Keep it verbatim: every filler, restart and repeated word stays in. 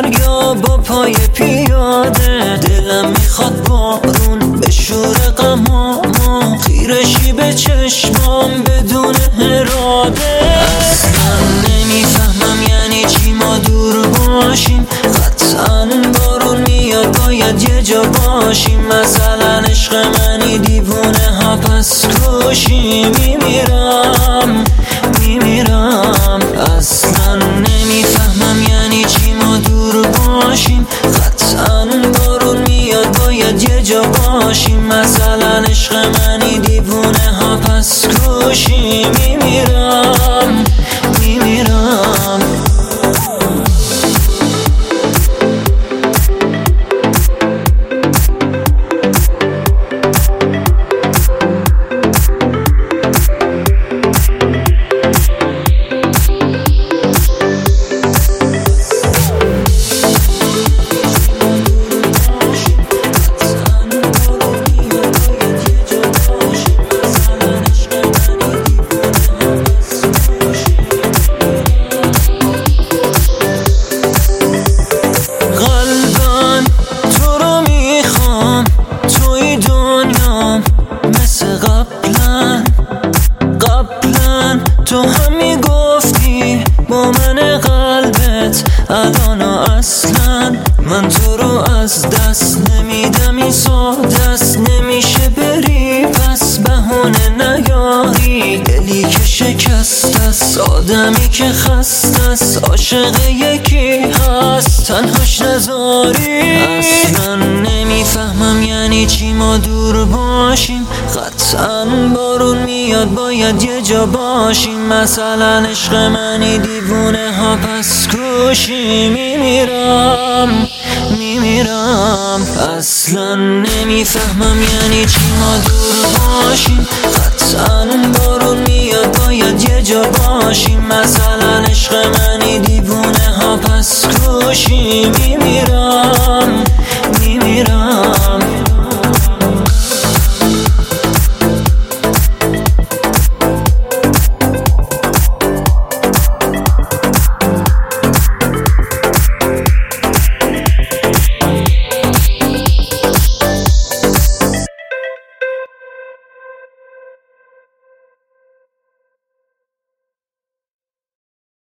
دریا با پای پیاده، دلم میخواد بارون به شور غمامو، خیرشی به چشمام بدون اراده. اصلا نمیفهمم یعنی چی ما دور باشیم، قطعا بارون میاد باید یه جا باشیم. مثلا عشق منی دیوونه ها پس کشی، میمیرم میمیرم. اصلا نمیفهمم یعنی چی ما دور باشیم، قطعا بارون میاد باید یه جا باشیم. مثلا عشق منی دیوونه ها پس کشی، میمیرم میمیرم. تو هم میگفتی با من قلبت، الان اصلا من تو رو از دست نمیدم. این سادست نمیشه بری پس بهونه نیاری، دلی که شکست است، آدمی که خسته است، عاشق یکی هست تنهاش نذاری. اصلا نمیفهمم یعنی چی ما دور باشیم، قطعا بارون میاد باید یه جا باشیم. مثلا عشق منی دیوونه ها پس کشی، میمیرم میمیرم. اصلا نمیفهمم یعنی چی ما دور باشیم، قطعا بارون میاد باید یه جا باشیم. مثلا عشق منی دیوونه ها پس کشی، میمیرم